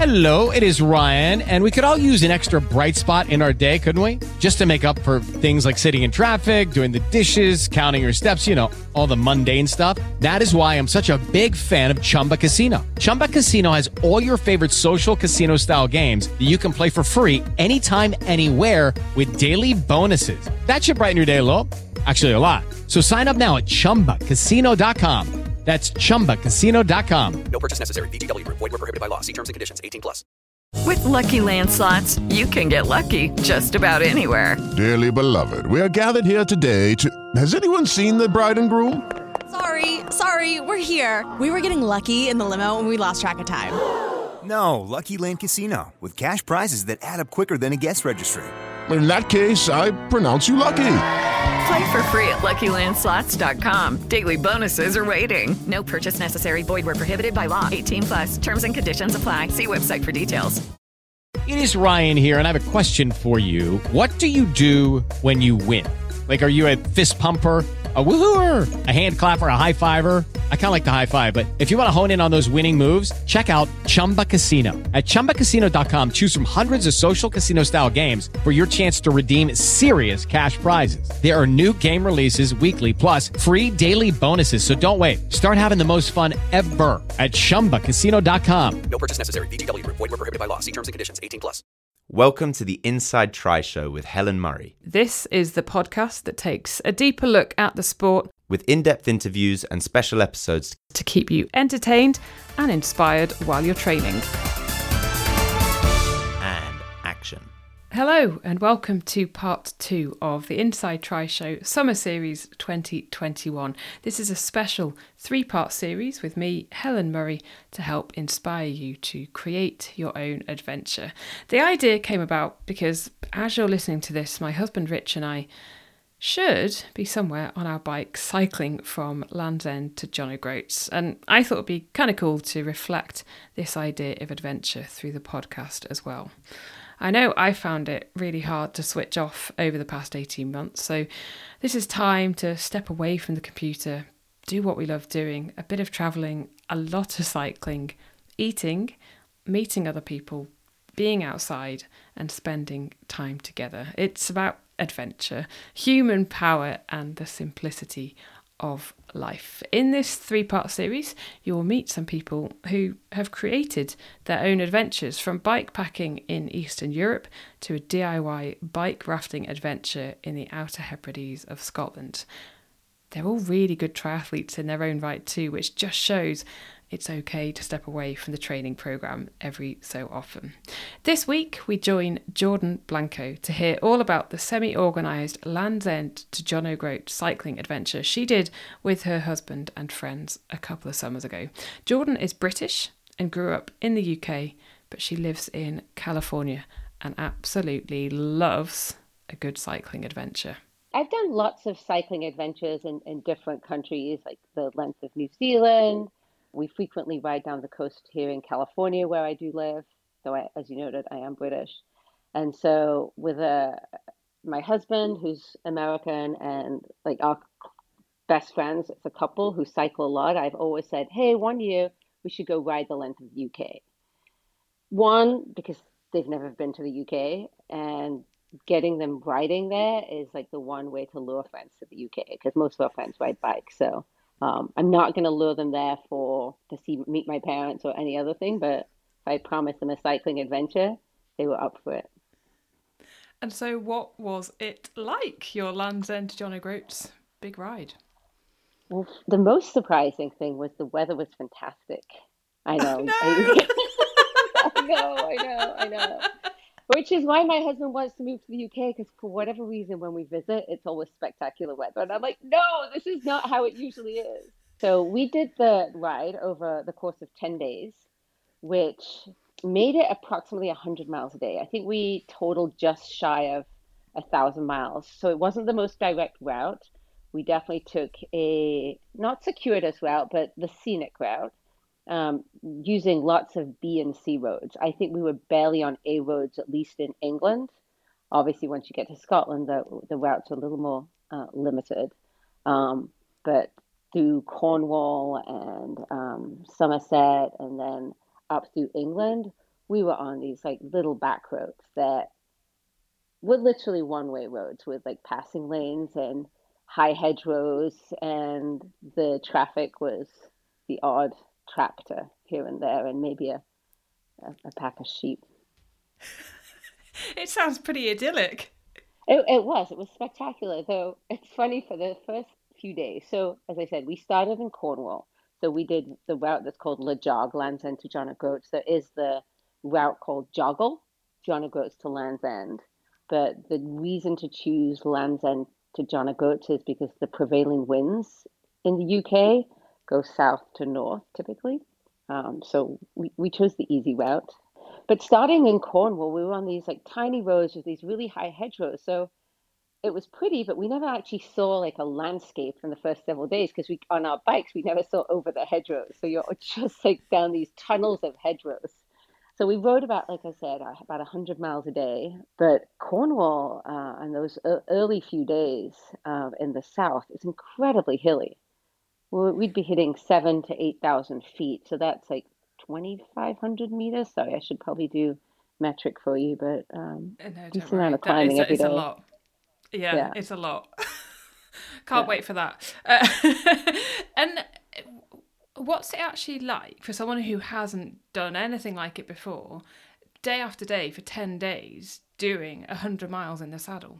Hello, it is Ryan, and we could all use an extra bright spot in our day, couldn't we? Just to make up for things like sitting in traffic, doing the dishes, counting your steps, all the mundane stuff. That is why I'm such a big fan of Chumba Casino. Chumba Casino has all your favorite social casino-style games that you can play for free anytime, anywhere with daily bonuses. That should brighten your day a little. Actually, a lot. So sign up now at ChumbaCasino.com. That's ChumbaCasino.com. No purchase necessary. VGW Group. Void where prohibited by law. See terms and conditions. 18+. With Lucky Land Slots, you can get lucky just about anywhere. Dearly beloved, we are gathered here today to... Has anyone seen the bride and groom? Sorry, we're here. We were getting lucky in the limo and we lost track of time. No, Lucky Land Casino, with cash prizes that add up quicker than a guest registry. In that case, I pronounce you lucky. Play for free at LuckyLandSlots.com. Daily bonuses are waiting. No purchase necessary. Void where prohibited by law. 18+. Terms and conditions apply. See website for details. It is Ryan here, and I have a question for you. What do you do when you win? Like, are you a fist pumper, a woohooer, a hand clapper, a high fiver? I kind of like the high five, but if you want to hone in on those winning moves, check out Chumba Casino. At ChumbaCasino.com, choose from hundreds of social casino-style games for your chance to redeem serious cash prizes. There are new game releases weekly, plus free daily bonuses, so don't wait. Start having the most fun ever at ChumbaCasino.com. No purchase necessary. VGW Group. Void where prohibited by law. See terms and conditions. 18+. Welcome to the Inside Try Show with Helen Murray. This is the podcast that takes a deeper look at the sport with in-depth interviews and special episodes to keep you entertained and inspired while you're training. And action. Hello and welcome to part 2 of the Inside Try Show Summer Series 2021. This is a special 3-part series with me, Helen Murray, to help inspire you to create your own adventure. The idea came about because as you're listening to this, my husband Rich and I should be somewhere on our bike cycling from Land's End to John O'Groats, and I thought it'd be kind of cool to reflect this idea of adventure through the podcast as well. I know I found it really hard to switch off over the past 18 months, so this is time to step away from the computer, do what we love doing, a bit of travelling, a lot of cycling, eating, meeting other people, being outside and spending time together. It's about adventure, human power and the simplicity of life. In this 3-part series, you will meet some people who have created their own adventures, from bike packing in Eastern Europe to a DIY bike rafting adventure in the Outer Hebrides of Scotland. They're all really good triathletes in their own right too, which just shows it's okay to step away from the training programme every so often. This week, we join Jordan Blanco to hear all about the semi-organised Land's End to John O'Groats cycling adventure she did with her husband and friends a couple of summers ago. Jordan is British and grew up in the UK, but she lives in California and absolutely loves a good cycling adventure. I've done lots of cycling adventures in different countries, like the length of New Zealand. We frequently ride down the coast here in California, where I do live, though, as you noted, I am British. And so with my husband, who's American, and like our best friends, it's a couple who cycle a lot, I've always said, hey, one year we should go ride the length of the UK. One, because they've never been to the UK, and getting them riding there is like the one way to lure friends to the UK, because most of our friends ride bikes. So I'm not going to lure them there to meet my parents or any other thing, but if I promised them a cycling adventure, they were up for it. And so what was it like, your Land's End to John O'Groats big ride? Well, the most surprising thing was the weather was fantastic. I know. No! I know. Which is why my husband wants to move to the UK, because for whatever reason, when we visit, it's always spectacular weather. And I'm like, no, this is not how it usually is. So we did the ride over the course of 10 days, which made it approximately 100 miles a day. I think we totaled just shy of 1,000 miles. So it wasn't the most direct route. We definitely took a not circuitous route, but the scenic route. Using lots of B and C roads. I think we were barely on A roads, at least in England. Obviously, once you get to Scotland, the routes are a little more limited. But through Cornwall and Somerset, and then up through England, we were on these like little back roads that were literally one-way roads with like passing lanes and high hedgerows, and the traffic was the odd tractor here and there, and maybe a pack of sheep. It sounds pretty idyllic. It was spectacular, though. It's funny for the first few days. So, as I said, we started in Cornwall. So we did the route that's called Le Jog, Land's End to John O'Groats. There is the route called Joggle, John O'Groats to Land's End. But the reason to choose Land's End to John O'Groats is because the prevailing winds in the UK go south to north typically. So we chose the easy route. But starting in Cornwall, we were on these like tiny roads with these really high hedgerows. So it was pretty, but we never actually saw like a landscape in the first several days because we on our bikes we never saw over the hedgerows. So you're just like down these tunnels of hedgerows. So we rode about, like I said, about 100 miles a day. But Cornwall, and those early few days in the south, is incredibly hilly. We'd be hitting 7 to 8,000 feet. So that's like 2,500 meters. Sorry, I should probably do metric for you, but No, decent don't worry. amount of climbing every It's a day. lot. Yeah, it's a lot. Can't Yeah. wait for that. And what's it actually like for someone who hasn't done anything like it before, day after day for 10 days, doing 100 miles in the saddle?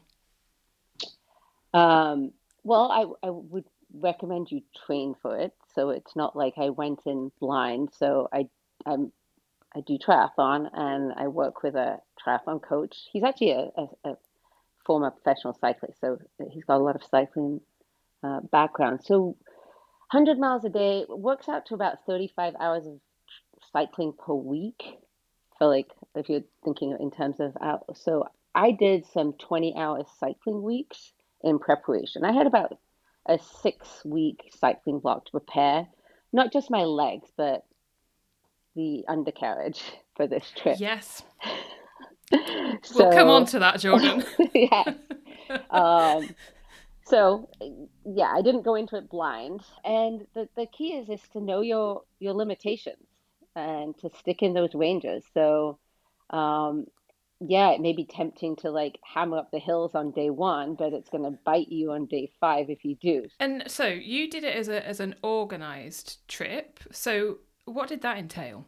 Well, I would recommend you train for it. So it's not like I went in blind. So I'm, I do triathlon and I work with a triathlon coach. He's actually a former professional cyclist, so he's got a lot of cycling background. So 100 miles a day works out to about 35 hours of cycling per week. For like, if you're thinking in terms of hours. So I did some 20-hour cycling weeks in preparation. I had about a 6-week cycling block to prepare, not just my legs, but the undercarriage for this trip. Yes. So, We'll come on to that, Jordan. yes. So yeah, I didn't go into it blind. And the key is to know your limitations and to stick in those ranges. So yeah, it may be tempting to like hammer up the hills on day one, but it's going to bite you on day 5 if you do. And so you did it as an organised trip. So what did that entail?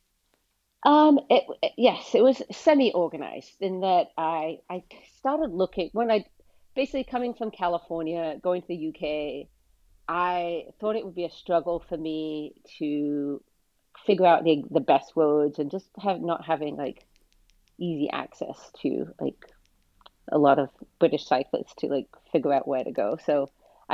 Yes, it was semi-organized in that I started looking when I basically coming from California, going to the UK. I thought it would be a struggle for me to figure out the best roads and just have not having like easy access to like a lot of British cyclists to like figure out where to go. So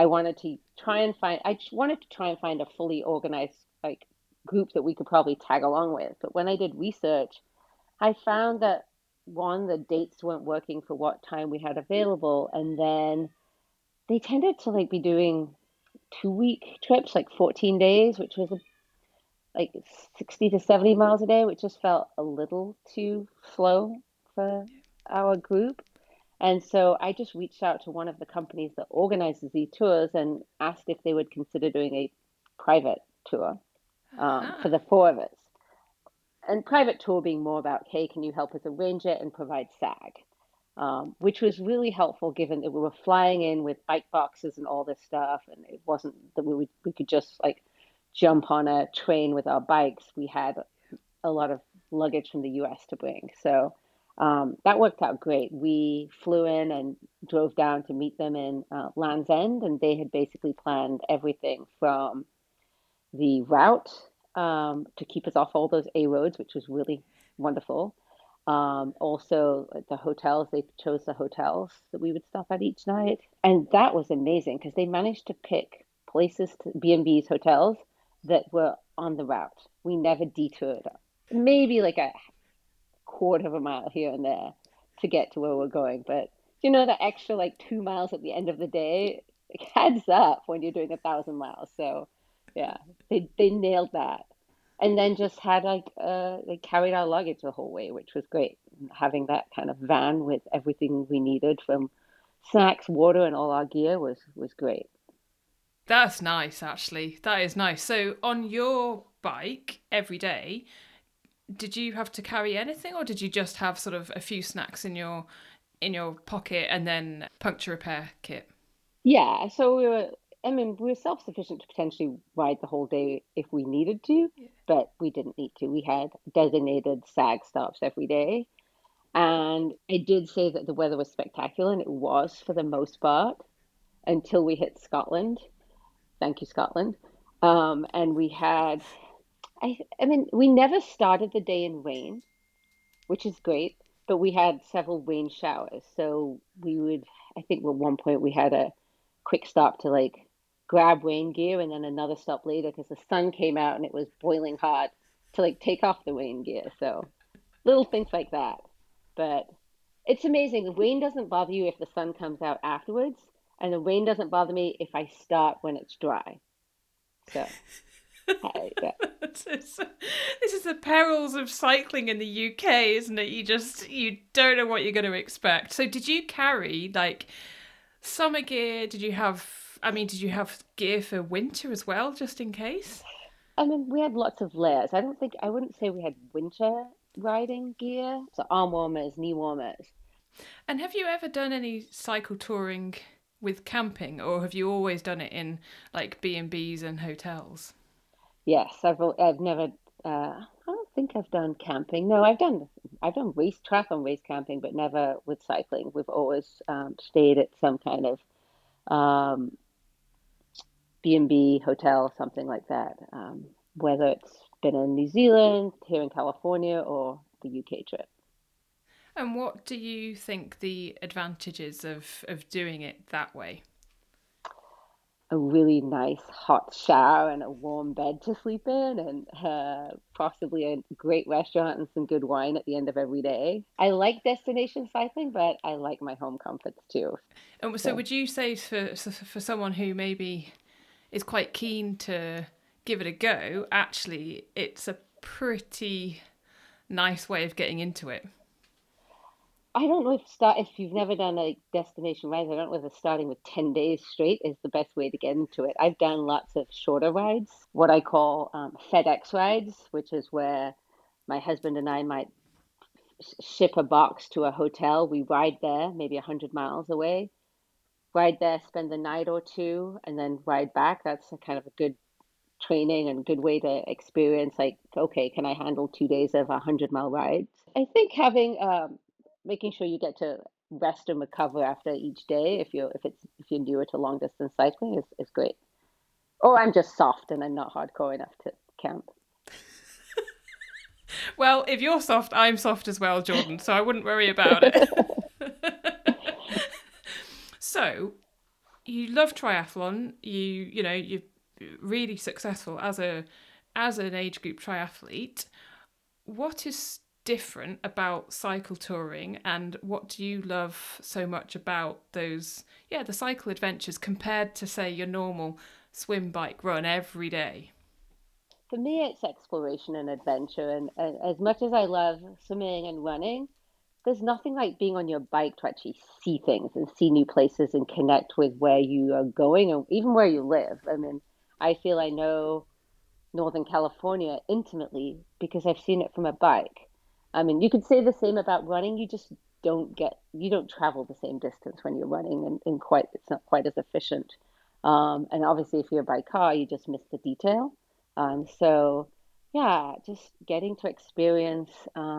I just wanted to try and find a fully organized like group that we could probably tag along with. But when I did research, I found that one, the dates weren't working for what time we had available, and then they tended to like be doing 2-week trips, like 14 days, which was like 60 to 70 miles a day, which just felt a little too slow for our group. And so I just reached out to one of the companies that organizes these tours and asked if they would consider doing a private tour for the 4 of us. And private tour being more about, hey, can you help us arrange it and provide SAG? Which was really helpful given that we were flying in with bike boxes and all this stuff, and it wasn't that we could just like jump on a train with our bikes. We had a lot of luggage from the US to bring. So that worked out great. We flew in and drove down to meet them in Land's End, and they had basically planned everything from the route to keep us off all those A roads, which was really wonderful. Also, the hotels, they chose the hotels that we would stop at each night. And that was amazing because they managed to pick places, B&B's hotels that were on the route. We never detoured, maybe like a quarter of a mile here and there to get to where we're going. But you know, that extra like 2 miles at the end of the day, it adds up when you're doing 1,000 miles. So yeah, they nailed that. And then just had like they carried our luggage the whole way, which was great. Having that kind of van with everything we needed from snacks, water, and all our gear was great. That's nice, actually. That is nice. So on your bike every day, did you have to carry anything, or did you just have sort of a few snacks in your pocket and then puncture repair kit? Yeah, so we were self-sufficient to potentially ride the whole day if we needed to, but we didn't need to. We had designated SAG stops every day. And I did say that the weather was spectacular, and it was for the most part until we hit Scotland. Thank you, Scotland. And we had, I mean, we never started the day in rain, which is great, but we had several rain showers. So we would, I think at one point we had a quick stop to like grab rain gear and then another stop later because the sun came out and it was boiling hot to like take off the rain gear. So little things like that. But it's amazing. The rain doesn't bother you if the sun comes out afterwards, and the rain doesn't bother me if I start when it's dry. So, yeah. This is the perils of cycling in the UK, isn't it? You don't know what you're going to expect. So did you carry like summer gear? Did you have gear for winter as well, just in case? I mean, we had lots of layers. I wouldn't say we had winter riding gear. So arm warmers, knee warmers. And have you ever done any cycle touring with camping, or have you always done it in like B&Bs and hotels? Yes, I've never. I don't think I've done camping. No, I've done race camping, but never with cycling. We've always stayed at some kind of um, B&B hotel, something like that. Whether it's been in New Zealand, here in California, or the UK trip. And what do you think the advantages of doing it that way? A really nice hot shower and a warm bed to sleep in, and possibly a great restaurant and some good wine at the end of every day. I like destination cycling, but I like my home comforts too. And so would you say for someone who maybe is quite keen to give it a go, actually it's a pretty nice way of getting into it? I don't know if you've never done a destination ride, I don't know if starting with 10 days straight is the best way to get into it. I've done lots of shorter rides, what I call FedEx rides, which is where my husband and I might ship a box to a hotel. We ride there, maybe 100 miles away, ride there, spend the night or two, and then ride back. That's a kind of a good training and good way to experience like, okay, can I handle 2 days of 100-mile rides? I think having making sure you get to rest and recover after each day if you're newer to long distance cycling is great. Or I'm just soft and I'm not hardcore enough to camp. Well, if you're soft, I'm soft as well, Jordan, so I wouldn't worry about it. So, you love triathlon. You're really successful as an age group triathlete. What is different about cycle touring, and what do you love so much about the cycle adventures compared to, say, your normal swim, bike, run every day? For me, it's exploration and adventure. And as much as I love swimming and running, there's nothing like being on your bike to actually see things and see new places and connect with where you are going and even where you live. I mean, I feel I know Northern California intimately because I've seen it from a bike. I mean, you could say the same about running. You just you don't travel the same distance when you're running, and it's not quite as efficient. And obviously, if you're by car, you just miss the detail. So, yeah, just getting to experience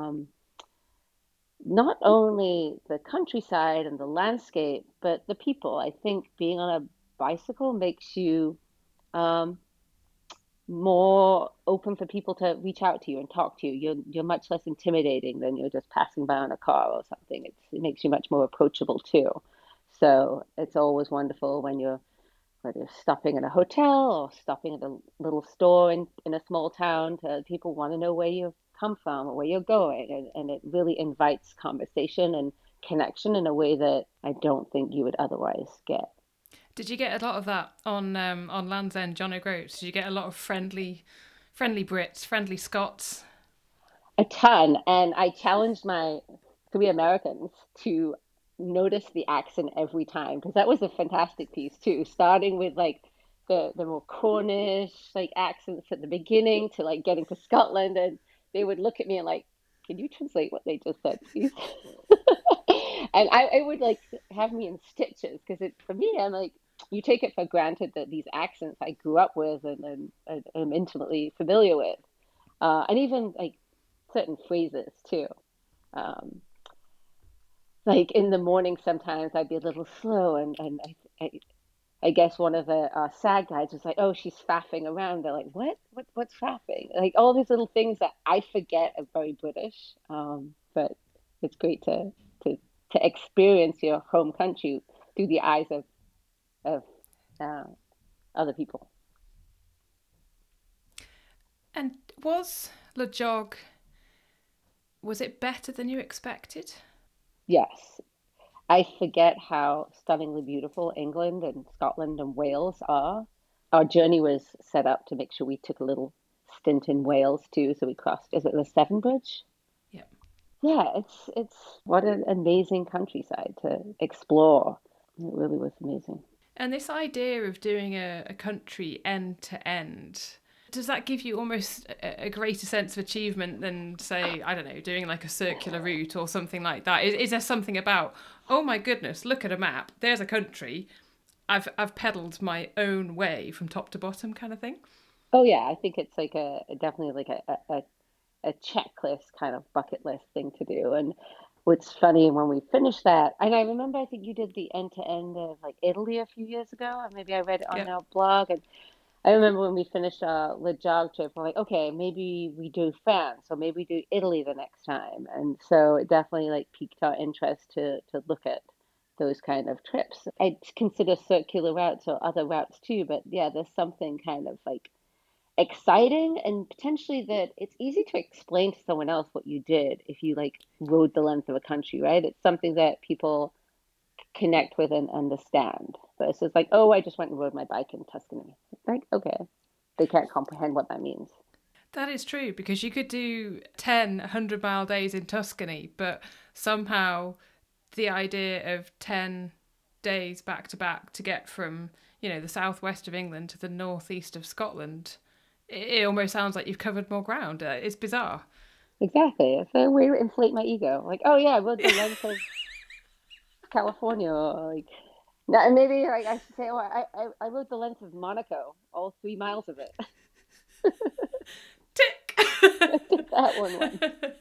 not only the countryside and the landscape, but the people. I think being on a bicycle makes you um, more open for people to reach out to you and talk to you. You're much less intimidating than you're just passing by on a car or something. It makes you much more approachable too. So it's always wonderful when whether you're stopping in a hotel or stopping at a little store in a small town, people want to know where you've come from or where you're going. And it really invites conversation and connection in a way that I don't think you would otherwise get. Did you get a lot of that on Land's End, John O'Groats? Did you get a lot of friendly Brits, friendly Scots? A ton. And I challenged my 3 Americans to notice the accent every time because that was a fantastic piece too, starting with like the more Cornish like accents at the beginning to like getting to Scotland, and they would look at me and like, can you translate what they just said, please? And it would like have me in stitches because for me, I'm like, you take it for granted that these accents I grew up with and am intimately familiar with, and even like certain phrases too. Um, like in the morning, sometimes I'd be a little slow, and I guess one of the sad guys was like, "Oh, she's faffing around." They're like, "What? What's faffing?" Like all these little things that I forget are very British. But it's great to to experience your home country through the eyes of uh, other people. And was Le Jog, was it better than you expected? Yes, I forget how stunningly beautiful England and Scotland and Wales are. Our journey was set up to make sure we took a little stint in Wales too, so we crossed, is it the Severn Bridge? Yeah. Yeah, it's what an amazing countryside to explore. It really was amazing. And this idea of doing a country end to end, does that give you almost a greater sense of achievement than, say, I don't know, doing like a circular route or something like that? Is there something about, oh my goodness, look at a map, there's a country, I've pedalled my own way from top to bottom kind of thing? Oh yeah, I think it's like definitely like a checklist kind of bucket list thing to do. And what's funny when we finished that, and I remember I think you did the end to end of like Italy a few years ago, or maybe I read it on Yeah. our blog. And I remember when we finished our Le Jog trip, we're like, okay, maybe we do France, or maybe we do Italy the next time. And so it definitely like piqued our interest to look at those kind of trips. I consider circular routes or other routes too, but yeah, there's something kind of like exciting and potentially that it's easy to explain to someone else what you did if you like rode the length of a country, right? It's something that people connect with and understand. But it's just like, oh, I just went and rode my bike in Tuscany. Like, okay, they can't comprehend what that means. That is true, because you could do 10 100-mile days in Tuscany, but somehow the idea of 10 days back to back to get from, the southwest of England to the northeast of Scotland, it almost sounds like you've covered more ground. It's bizarre. Exactly. It's a way to inflate my ego. Like, oh yeah, I rode the length of California, or like, no, and maybe like I should say, oh, I rode the length of Monaco, all 3 miles of it. Tick. I did that one.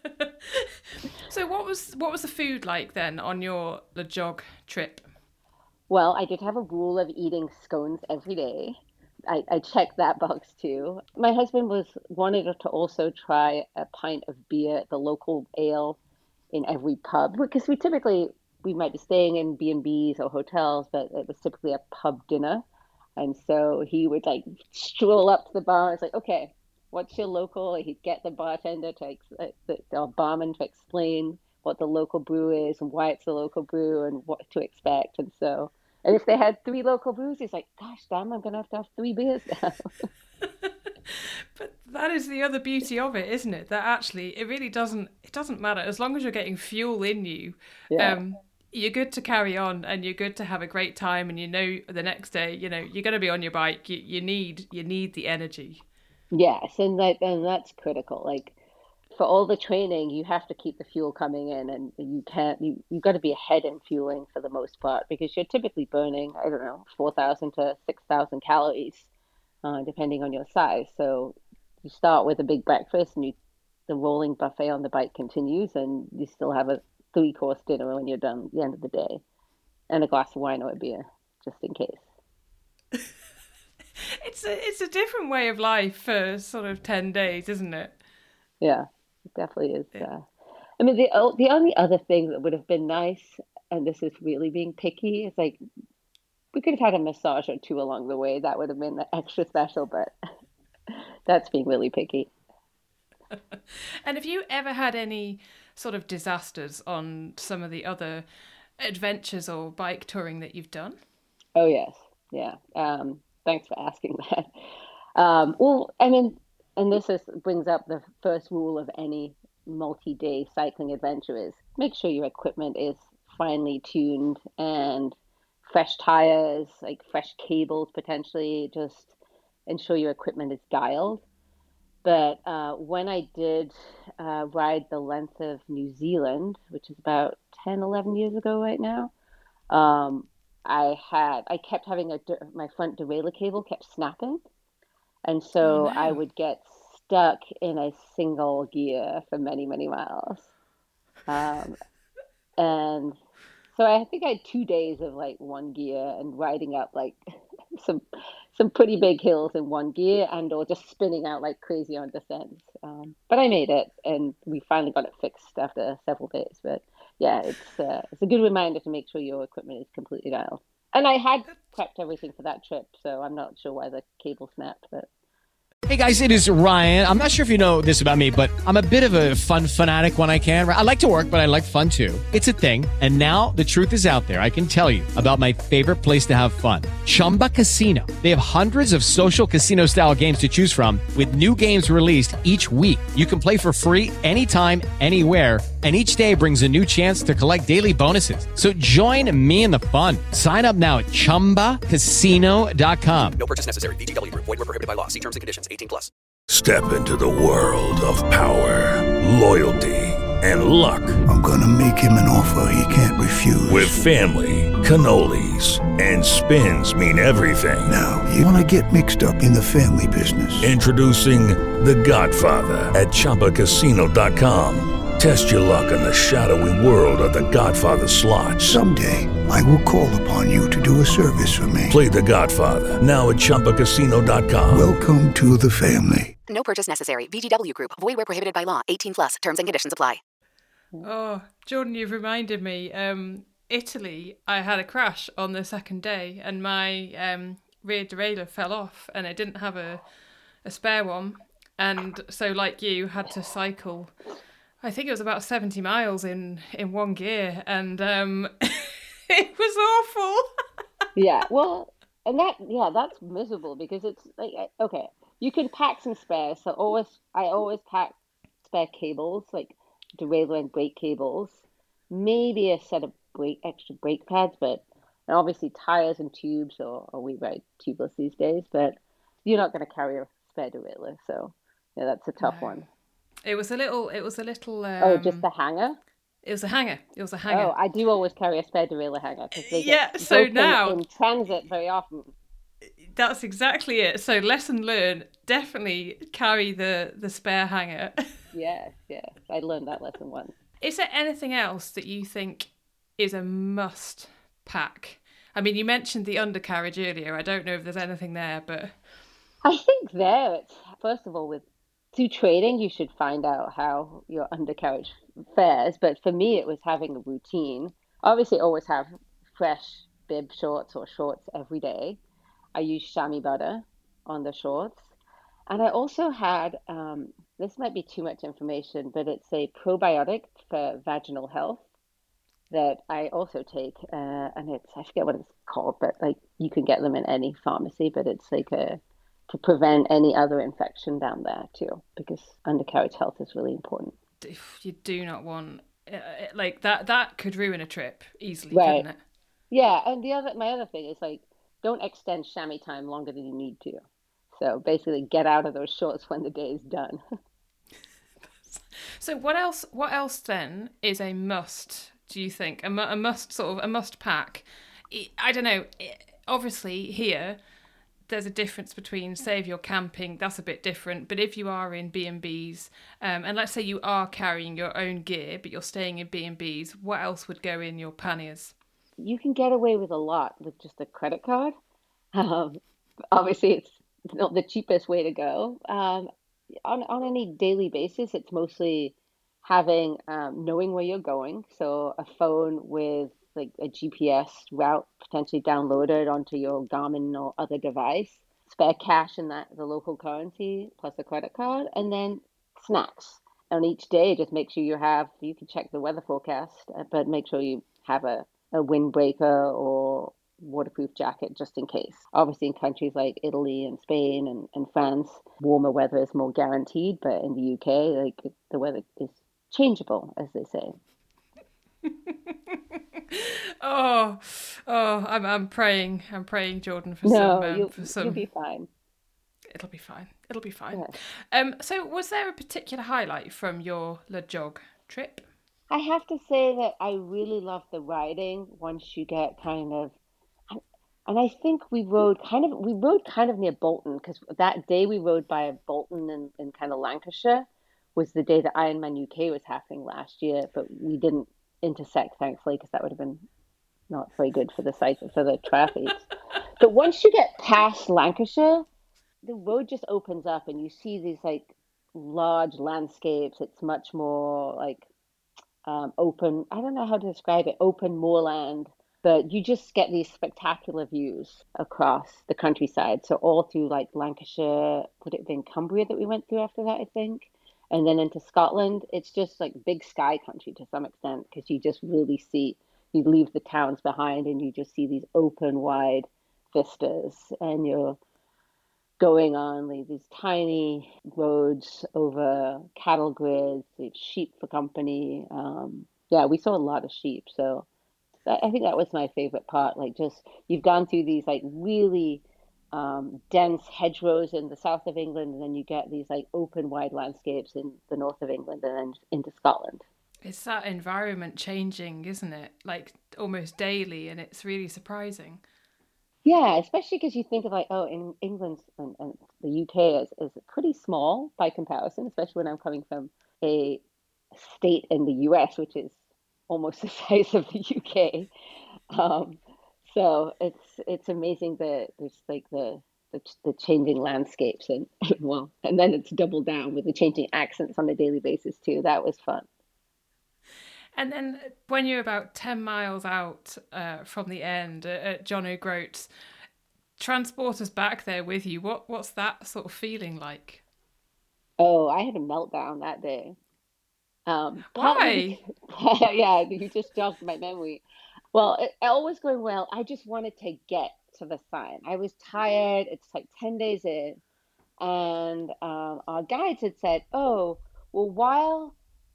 So what was the food like then on your Le Jog trip? Well, I did have a rule of eating scones every day. I checked that box too. My husband wanted to also try a pint of beer at the local ale in every pub because we might be staying in B&Bs or hotels, but it was typically a pub dinner. And so he would like stroll up to the bar and it's like, okay, what's your local? He'd get the bartender the barman to explain what the local brew is and why it's the local brew and what to expect. And if they had 3 local brews, he's like, gosh, damn, I'm gonna have 3 beers now. But that is the other beauty of it, isn't it? That actually it doesn't matter as long as you're getting fuel in you. Yeah. You're good to carry on and you're good to have a great time, and the next day, you're going to be on your bike. You need the energy. Yes, and that's critical. Like for all the training, you have to keep the fuel coming in, and you've got to be ahead in fueling for the most part because you're typically burning, I don't know, 4,000 to 6,000 calories, depending on your size. So you start with a big breakfast, and the rolling buffet on the bike continues, and you still have a 3-course dinner when you're done at the end of the day, and a glass of wine or a beer, just in case. It's a different way of life for sort of 10 days, isn't it? Yeah, it definitely is. Yeah. I mean, the only other thing that would have been nice, and this is really being picky, is like we could have had a massage or two along the way. That would have been extra special, but that's being really picky. And have you ever had any sort of disasters on some of the other adventures or bike touring that you've done? Oh yes, yeah. Thanks for asking that. Well, I mean, and brings up the first rule of any multi-day cycling adventure is make sure your equipment is finely tuned and fresh tires, like fresh cables potentially. Just ensure your equipment is dialed. But when I did ride the length of New Zealand, which is about 10, 11 years ago right now, um, I kept having my front derailleur cable kept snapping. And Oh so I no. would get stuck in a single gear for many, many miles. Um, and so I think I had 2 days of like one gear and riding up like some some pretty big hills in one gear and or just spinning out like crazy on descents. But I made it and we finally got it fixed after several days. But yeah, it's a good reminder to make sure your equipment is completely dialed. And I had prepped everything for that trip, so I'm not sure why the cable snapped, but Hey guys, it is Ryan. I'm not sure if you know this about me, but I'm a bit of a fun fanatic when I can. I like to work, but I like fun too. It's a thing. And now the truth is out there. I can tell you about my favorite place to have fun. Chumba Casino. They have hundreds of social casino style games to choose from with new games released each week. You can play for free anytime, anywhere. And each day brings a new chance to collect daily bonuses. So join me in the fun. Sign up now at ChumbaCasino.com. No purchase necessary. VGW Group. Void where prohibited by law. See terms and conditions. 18+. Step into the world of power, loyalty, and luck. I'm gonna make him an offer he can't refuse. With family, cannolis, and spins mean everything. Now, you wanna get mixed up in the family business. Introducing The Godfather at ChumbaCasino.com. Test your luck in the shadowy world of The Godfather slot. Someday, I will call upon you to do a service for me. Play The Godfather now at ChumbaCasino.com. Welcome to the family. No purchase necessary. VGW Group. Void where prohibited by law. 18+. Terms and conditions apply. Oh, Jordan, you've reminded me. Italy, I had a crash on the second day and my rear derailleur fell off and I didn't have a spare one. And so like you, had to cycle, I think it was about 70 miles in one gear, and it was awful. yeah, well, and that's miserable because it's like okay, you can pack some spares. So I always pack spare cables like derailleur and brake cables, maybe a set of extra brake pads, and obviously tires and tubes, or we ride tubeless these days. But you're not going to carry a spare derailleur, so yeah, that's a tough one. It was a little. Oh, just the hanger? It was a hanger. Oh, I do always carry a spare derailleur hanger. So now in transit very often. That's exactly it. So lesson learned, definitely carry the spare hanger. Yes. I learned that lesson once. Is there anything else that you think is a must pack? I mean, you mentioned the undercarriage earlier. I don't know if there's anything there, but I think it's first of all through trading, you should find out how your undercarriage fares. But for me, it was having a routine. Obviously, always have fresh bib shorts or shorts every day. I use chamois butter on the shorts. And I also had, this might be too much information, but it's a probiotic for vaginal health that I also take. And I forget what it's called, but like you can get them in any pharmacy, but it's like to prevent any other infection down there too, because undercarriage health is really important. You do not want like that could ruin a trip easily, right? Couldn't it? Yeah, and my other thing is like don't extend chamois time longer than you need to. So basically, get out of those shorts when the day is done. So what else then is a must? Do you think a must pack? I don't know. Obviously here, there's a difference between, say, if you're camping, that's a bit different. But if you are in B&Bs, and let's say you are carrying your own gear, but you're staying in B&Bs, what else would go in your panniers? You can get away with a lot with just a credit card. Obviously, it's not the cheapest way to go. On any daily basis, it's mostly having knowing where you're going. So a phone with like a GPS route potentially downloaded onto your Garmin or other device, spare cash in the local currency plus a credit card, and then snacks. On each day, just make sure you can check the weather forecast, but make sure you have a windbreaker or waterproof jacket just in case. Obviously in countries like Italy and Spain and France, warmer weather is more guaranteed, but in the UK, like the weather is changeable, as they say. I'm praying, Jordan, for some. You'll be fine. It'll be fine. It'll be fine. Yeah. So was there a particular highlight from your Le Jog trip? I have to say that I really love the riding once you get kind of, and I think we rode kind of near Bolton, because that day we rode by Bolton in kind of Lancashire was the day that Ironman UK was happening last year, but we didn't intersect, thankfully, because that would have been not very good for the triathletes. But once you get past Lancashire, the road just opens up and you see these like large landscapes. It's much more like open. I don't know how to describe it. Open moorland, but you just get these spectacular views across the countryside. So all through like Lancashire, would it have been Cumbria that we went through after that, I think? And then into Scotland, it's just like big sky country to some extent, because you just really see, you leave the towns behind and you just see these open, wide vistas, and you're going on like these tiny roads over cattle grids, sheep for company. Yeah, we saw a lot of sheep. So I think that was my favorite part. Like just, you've gone through these like really dense hedgerows in the south of England, and then you get these like open, wide landscapes in the north of England and then into Scotland. It's that environment changing, isn't it? Like almost daily, and it's really surprising. Yeah, especially because you think of like, oh, in England and the UK is pretty small by comparison, especially when I'm coming from a state in the US, which is almost the size of the UK. So it's amazing that there's like the changing landscapes and well, and then it's doubled down with the changing accents on a daily basis too. That was fun. And then when you're about 10 miles out from the end at John O'Groats, transport us back there with you. What's that sort of feeling like? Oh, I had a meltdown that day. Why? Yeah, you just jogged my memory. Well, all was going well. I just wanted to get to the sign. I was tired. It's like 10 days in. And our guides had said, oh, well, while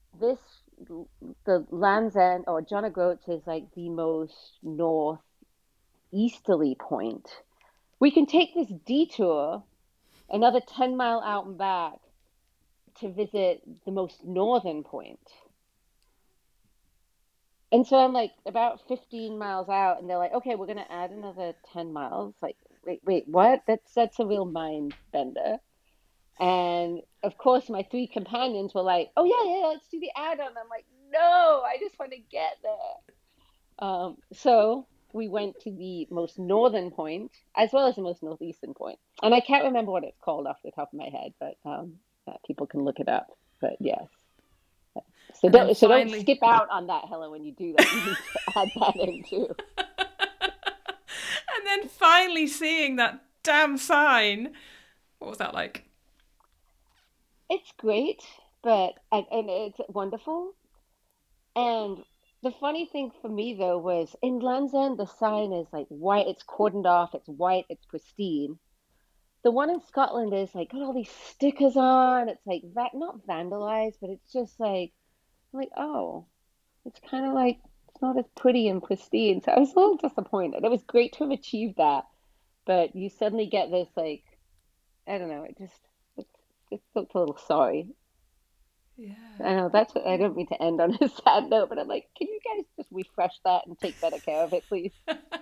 the Land's End or John O'Groats is like the most northeasterly point, we can take this detour another 10-mile out and back to visit the most northern point. And so I'm like about 15 miles out, and they're like, okay, we're going to add another 10 miles. Like, wait, what? That's a real mind bender. And of course, my three companions were like, oh, yeah, let's do the add-on. I'm like, no, I just want to get there. So we went to the most northern point, as well as the most northeastern point. And I can't remember what it's called off the top of my head, but people can look it up. But yes. So don't skip out on that, Helen, when you do that. You need to add that in too. And then finally seeing that damn sign. What was that like? It's great, and it's wonderful. And the funny thing for me though was in Land's End, the sign is like white. It's cordoned off. It's white. It's pristine. The one in Scotland is like got all these stickers on. It's like not vandalized, but it's just like oh, it's kind of like it's not as pretty and pristine. So I was a little disappointed. It was great to have achieved that, but you suddenly get this like, I don't know. It looked a little sorry. Yeah. I know I don't mean to end on a sad note, but I'm like, can you guys just refresh that and take better care of it, please?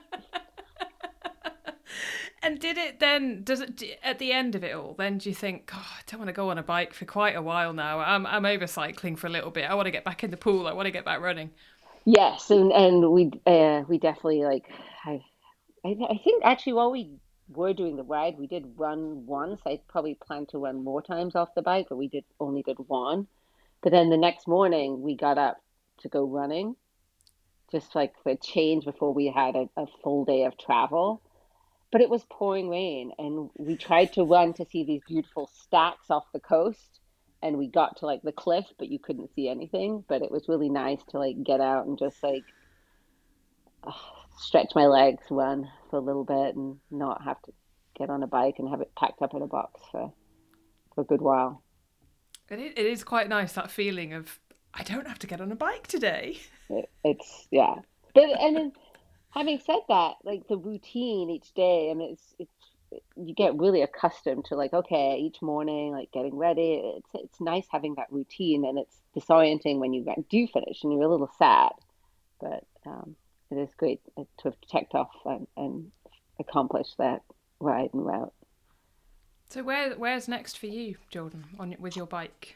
And does it at the end of it all, then do you think, oh, I don't want to go on a bike for quite a while now. I'm over cycling for a little bit. I want to get back in the pool. I want to get back running. Yes. And we definitely like, I think actually while we were doing the ride, we did run once. I probably planned to run more times off the bike, but we only did one. But then the next morning we got up to go running, just like for a change before we had a full day of travel. But it was pouring rain, and we tried to run to see these beautiful stacks off the coast, and we got to like the cliff, but you couldn't see anything. But it was really nice to like get out and just like stretch my legs, run for a little bit, and not have to get on a bike and have it packed up in a box for a good while. It is quite nice, that feeling of, I don't have to get on a bike today. It's, yeah. But, and then having said that, like the routine each day, I mean, you get really accustomed to like, okay, each morning, like getting ready. It's nice having that routine, and it's disorienting when you do finish and you're a little sad. But it is great to have checked off and accomplished that ride and route. So where's next for you, Jordan, with your bike?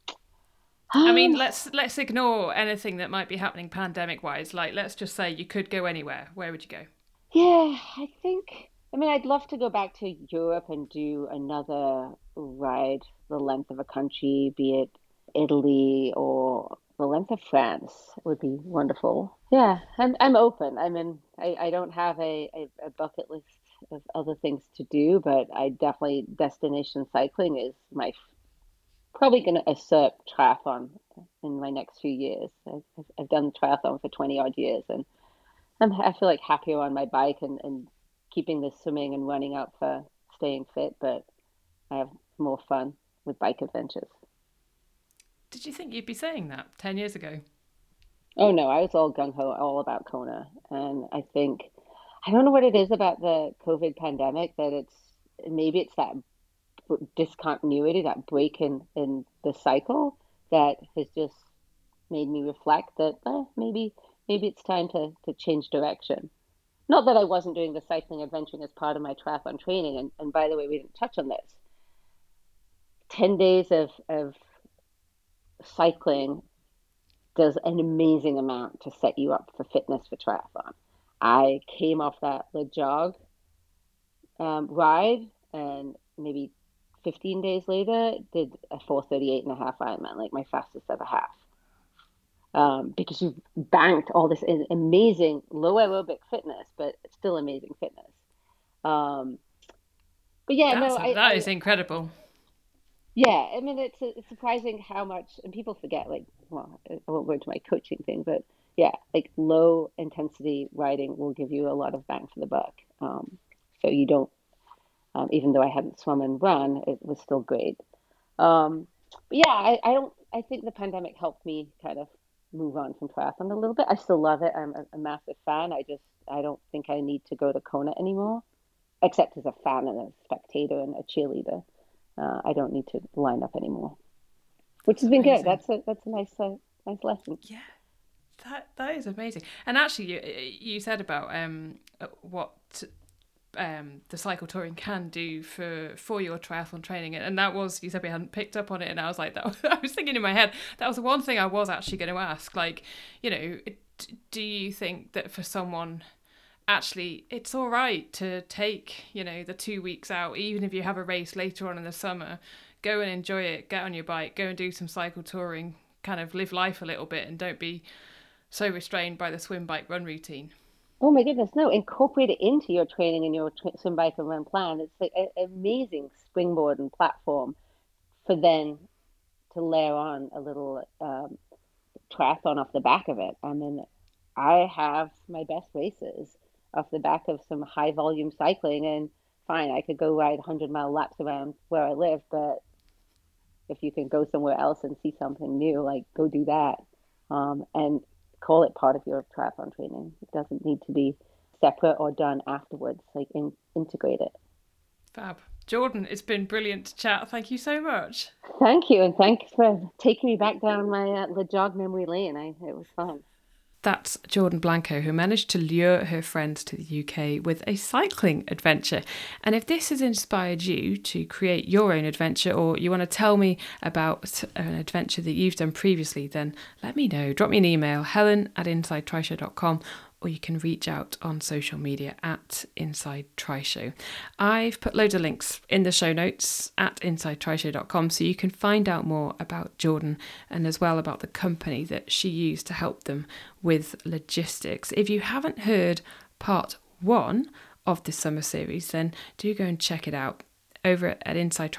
I mean, let's ignore anything that might be happening pandemic-wise. Like, let's just say you could go anywhere. Where would you go? Yeah, I mean, I'd love to go back to Europe and do another ride the length of a country, be it Italy or the length of France would be wonderful. Yeah, I'm open. I mean, I don't have a bucket list of other things to do, but I definitely, destination cycling is probably going to assert triathlon in my next few years. I've done triathlon for 20 odd years, and I feel like happier on my bike and keeping the swimming and running up for staying fit, but I have more fun with bike adventures. Did you think you'd be saying that 10 years ago? Oh no, I was all gung-ho, all about Kona. And I don't know what it is about the COVID pandemic, that maybe it's that discontinuity, that break in the cycle that has just made me reflect that maybe it's time to change direction. Not that I wasn't doing the cycling adventuring as part of my triathlon training. And by the way, we didn't touch on this. 10 days of cycling does an amazing amount to set you up for fitness for triathlon. I came off that Le Jog ride, and maybe 15 days later did a 4:38.5 Ironman, like my fastest ever half. Because you banked all this amazing low aerobic fitness, but still amazing fitness. But yeah, that is incredible. Yeah, I mean, it's surprising how much, and people forget, like, well, I won't go into my coaching thing, but yeah, like low intensity riding will give you a lot of bang for the buck. So you don't, even though I hadn't swum and run, it was still great. But yeah, I think the pandemic helped me kind of move on from triathlon a little bit. I still love it. I'm a massive fan. I don't think I need to go to Kona anymore, except as a fan and a spectator and a cheerleader. I don't need to line up anymore, which has been good. That's a nice lesson. Yeah, that is amazing. And actually, you said about what the cycle touring can do for your triathlon training, and that was, you said we hadn't picked up on it, and I was like, I was thinking in my head, that was the one thing I was actually going to ask. Like, do you think that for someone, actually, it's all right to take, the 2 weeks out, even if you have a race later on in the summer, go and enjoy it, get on your bike, go and do some cycle touring, kind of live life a little bit, and don't be so restrained by the swim, bike, run routine? Oh my goodness, no, incorporate it into your training and your swim, bike, and run plan. It's like an amazing springboard and platform for then to layer on a little triathlon off the back of it. I mean, I have my best races off the back of some high volume cycling, and fine, I could go ride 100-mile laps around where I live, but if you can go somewhere else and see something new, like, go do that, and call it part of your triathlon training. It doesn't need to be separate or done afterwards, like integrate it. Fab. Jordan, it's been brilliant to chat. Thank you so much. Thank you, and thanks for taking me back down my Le Jog memory lane. It was fun. That's Jordan Blanco, who managed to lure her friends to the UK with a cycling adventure. And if this has inspired you to create your own adventure, or you want to tell me about an adventure that you've done previously, then let me know. Drop me an email, helen@insidetrishow.com, or you can reach out on social media at Inside Tri Show. I've put loads of links in the show notes at InsideTriShow.com, so you can find out more about Jordan, and as well about the company that she used to help them with logistics. If you haven't heard part 1 of the summer series, then do go and check it out over at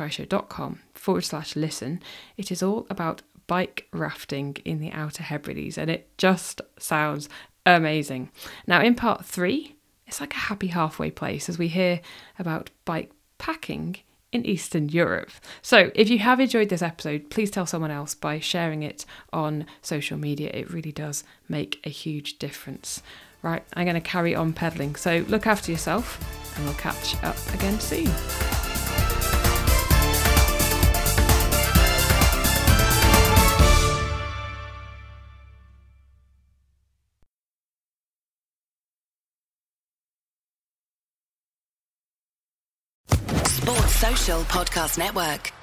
InsideTriShow.com/listen. It is all about bike rafting in the Outer Hebrides, and it just sounds amazing. Now, in part 3, it's like a happy halfway place as we hear about bike packing in Eastern Europe. So if you have enjoyed this episode, please tell someone else by sharing it on social media. It really does make a huge difference. Right, I'm going to carry on pedalling. So look after yourself, and we'll catch up again soon. Sports Social Podcast Network.